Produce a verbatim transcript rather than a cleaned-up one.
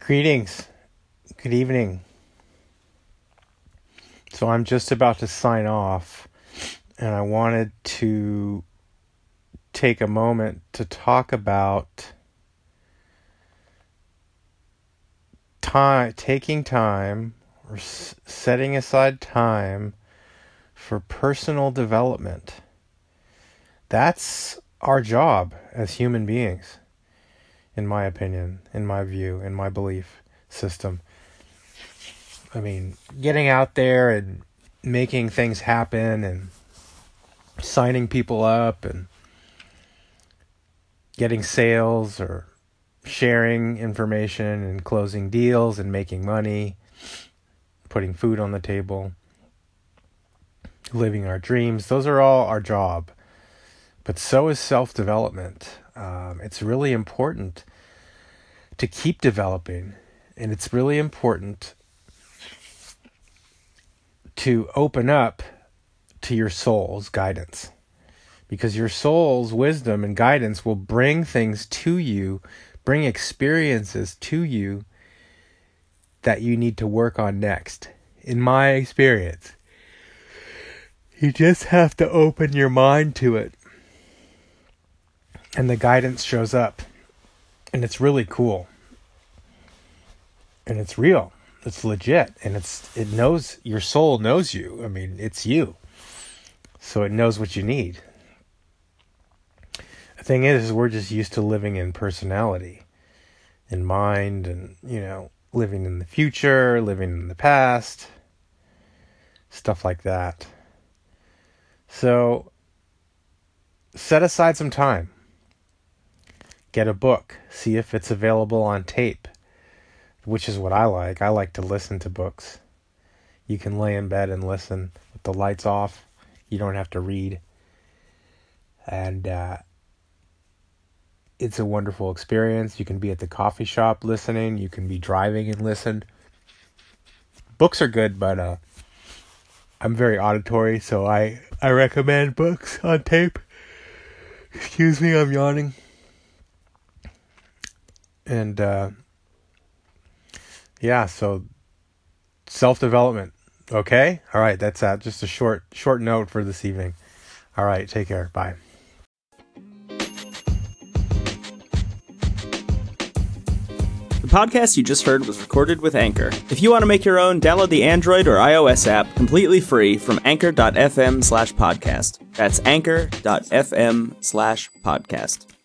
Greetings. Good evening. So I'm just about to sign off, and I wanted to take a moment to talk about time, taking time or s- setting aside time for personal development. That's our job as human beings, in my opinion, in my view, in my belief system. I mean, getting out there and making things happen and signing people up and getting sales or sharing information and closing deals and making money, putting food on the table, living our dreams. Those are all our job. But so is self-development. Um, it's really important to keep developing, and it's really important to open up to your soul's guidance, because your soul's wisdom and guidance will bring things to you, bring experiences to you that you need to work on next. In my experience, you just have to open your mind to it, and the guidance shows up, and it's really cool, and it's real, it's legit, and it's it knows, your soul knows you. I mean, it's you, so it knows what you need. The thing is, is we're just used to living in personality, in mind, and, you know, living in the future, living in the past, stuff like that. So set aside some time. Get a book. See if it's available on tape, which is what I like. I like to listen to books. You can lay in bed and listen with the lights off. You don't have to read. And uh, it's a wonderful experience. You can be at the coffee shop listening. You can be driving and listen. Books are good, but uh, I'm very auditory, so I, I recommend books on tape. Excuse me, I'm yawning. And, uh, yeah, so self-development. Okay? All right, that's uh, just a short, short note for this evening. All right, take care. Bye. The podcast you just heard was recorded with Anchor. If you want to make your own, download the Android or iOS app completely free from anchor.fm slash podcast. That's anchor.fm slash podcast.